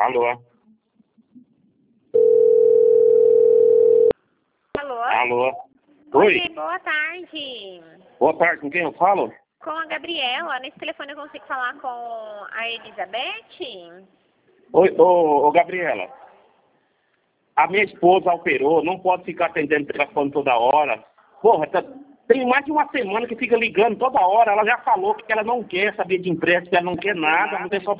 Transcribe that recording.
Alô? Alô? Alô? Oi? Boa tarde. Boa tarde, com quem eu falo? Com a Gabriela. Nesse telefone eu consigo falar com a Elizabeth? Oi, ô Gabriela. A minha esposa operou, não pode ficar atendendo o telefone toda hora. Porra, tem mais de uma semana que fica ligando toda hora. Ela já falou que ela não quer saber de empréstimo, que ela não quer nada, não tem só